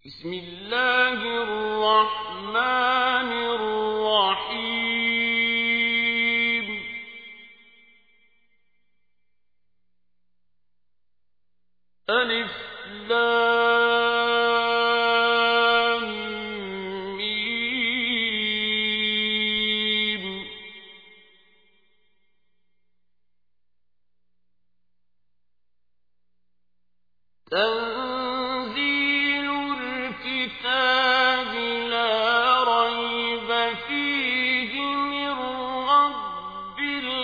بسم الله الرحمن الرحيم ألف لام ميم تنزيل الكتاب لا ريب فيه من رب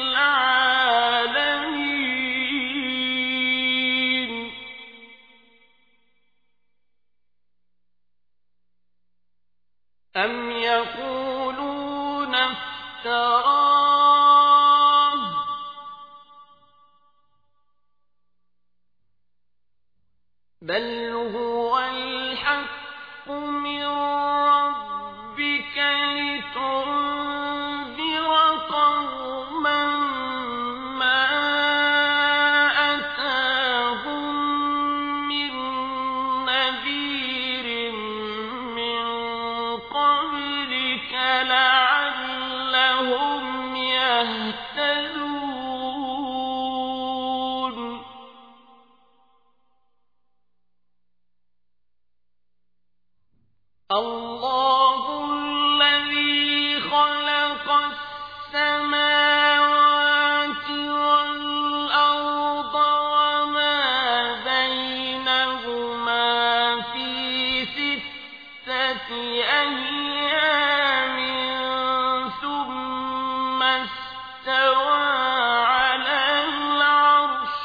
العالمين أم يقولون افتراه بل هو الحق من ربك لتنذر قوما ما أتاهم من نذير من قبلك لعلهم يهتدون الله الذي خلق السماوات والأرض وما بينهما في 6 أيام ثم استوى على العرش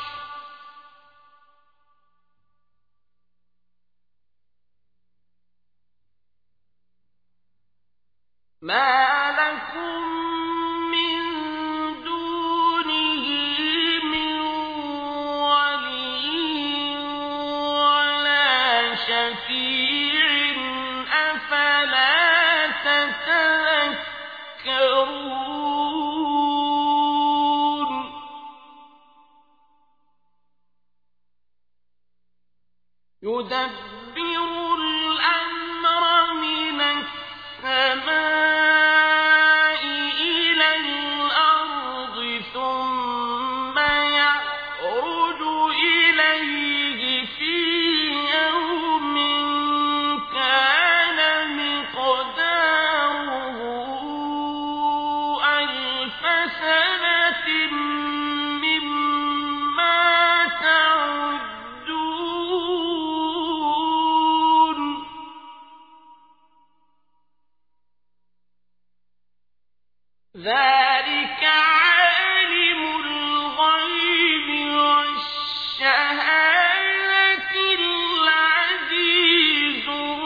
ما لكم من دونه من ولي ولا شفيع أفلا تتذكرون يدبر الأمر من السماء إلى الأرض ثم يعرج إليه في يوم كان مقداره 1000 سنة مما تعدون ذلك عالم الغيب والشهادة العزيز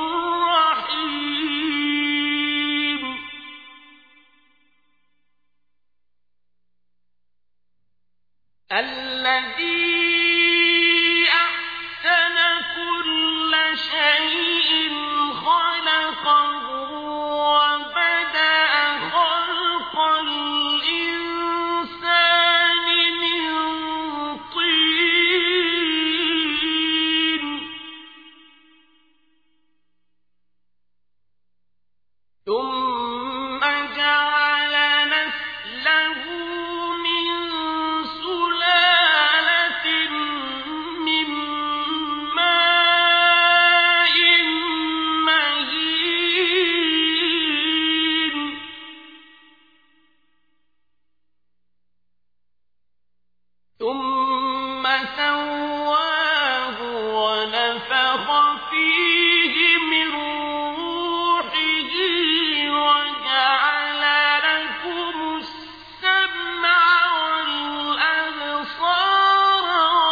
الرحيم الذي أحسن كل شيء خلقه وبدأ خلق الإنسان من طين ثم جعل نسله من سلالة من ماء مهين ثم سواه ونفخ فيه من روحه وجعل لكم السمع والأبصار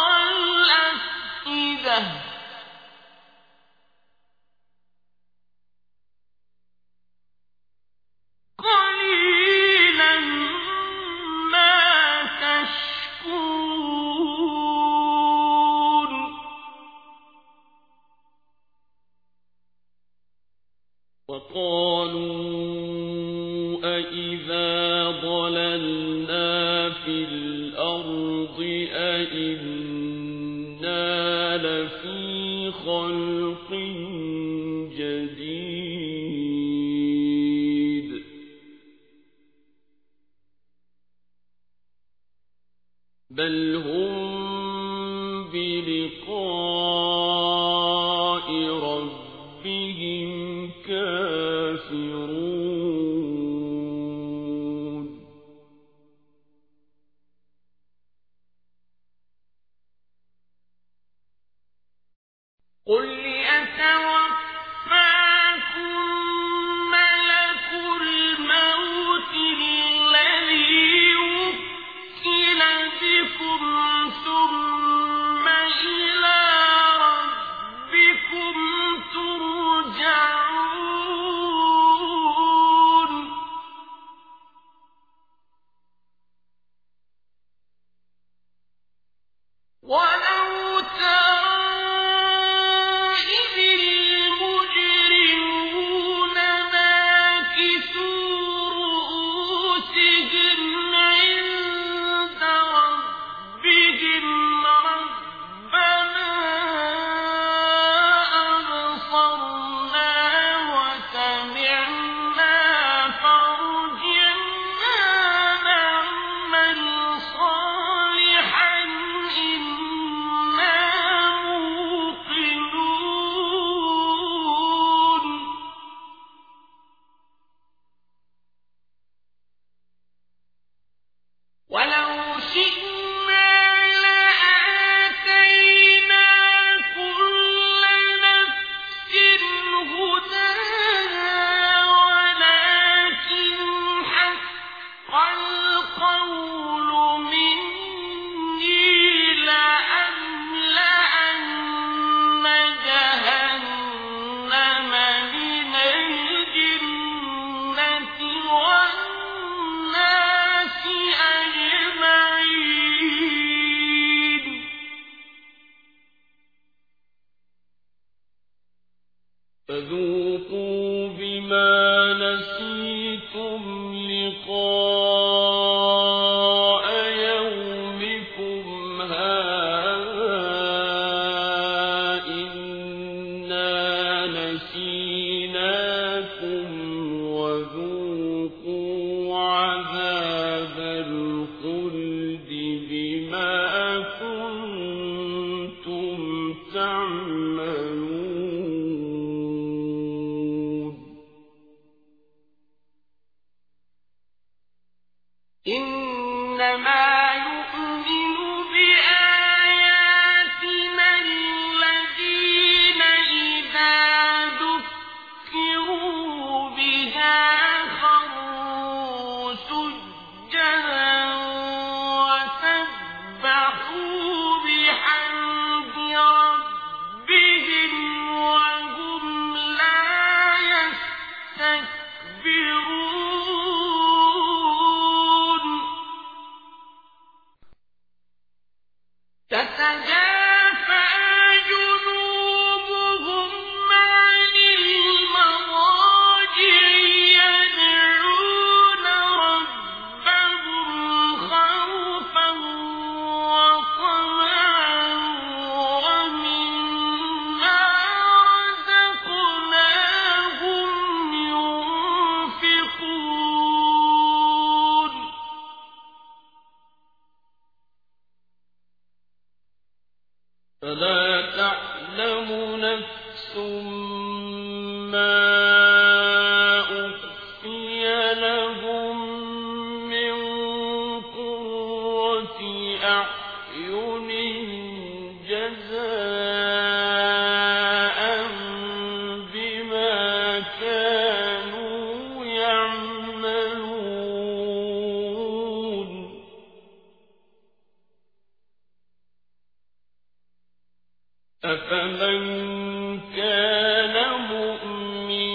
والأفئدة قليلا ما تشكرون وقالوا أإذا ضللنا في الأرض أإنا لفي خلق جديد بل هم بلقاء ربهم كافرون قل يتوفاكم ملك الموت الذي وكل بكم ثم إلى ربكم ترجعون ولو ترى إذ المجرمون ناكسوا رؤوسهم عند ربهم ربنا أبصرنا وسمعنا فارجعنا نعمل صالحا إنا موقنون ولو شئنا لآتينا كل نفس هداها ولكن حق القول مني لأملأن جهنم من الجنة والناس أجمعين فذوقوا بما نسيتم لقاء يومكم هذا إنا نسيناكم وذوقوا عذاب الخلد بما كنتم تعملون إنما يؤمن بآياتنا الذين إذا ذكروا بها خروا سجدا وسبحوا بحمد ربهم وهم لا يستكبرون تتجافى جنوبهم عن المضاجع يدعون ربهم خوفا وطمعا ومما رزقناهم ينفقون فلا تعلم نفس ما أخفي لهم من قرة أعين جزاء بما كانوا يعملون أفمن كان مؤمنا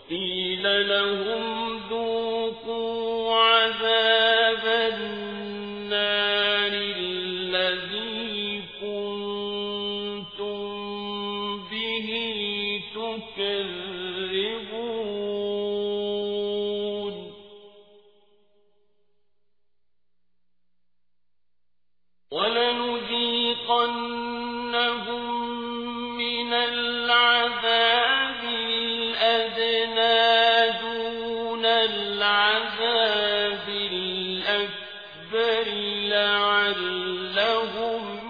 قيل لهم ذوقوا عذاب النار الذي كنتم به تكذبون ولنذيقنهم من العذاب الأدنى دون العذاب الأكبر لعلهم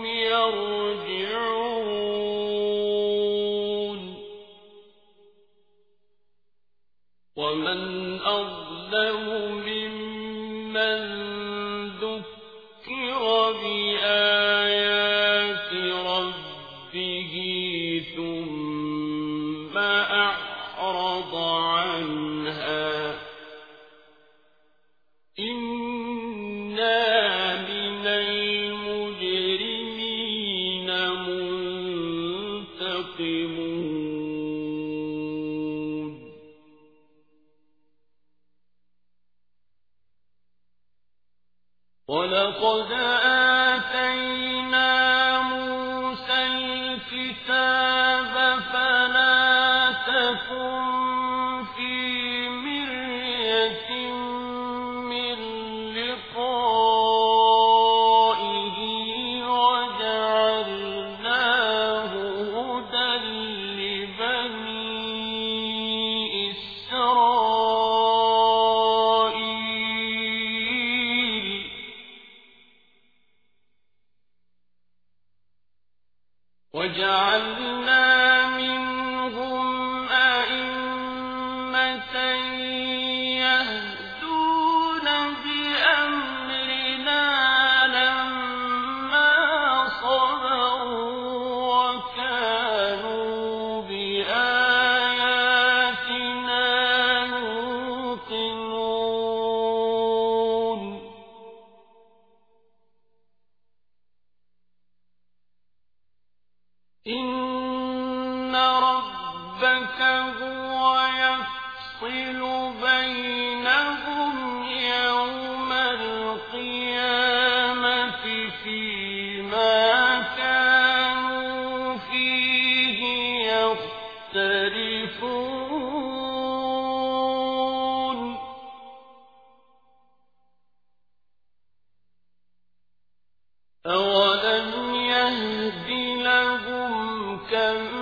يرجعون ومن أظلم ممن ذكر بآيات ربه ثم أعرض عنها إنا من المجرمين منتقمون ولقد آتينا موسى الكتاب فلا تكن في مرية من لقائه وجعلناه هدى لبني إسرائيل وجعلنا منهم أئمة يهدون بأمرنا لما صبروا وكانوا بآياتنا يوقنون إن ربك هو يفصل بينهم يوم القيامة فيما كانوا فيه يختلفون أولم يهد لهم كم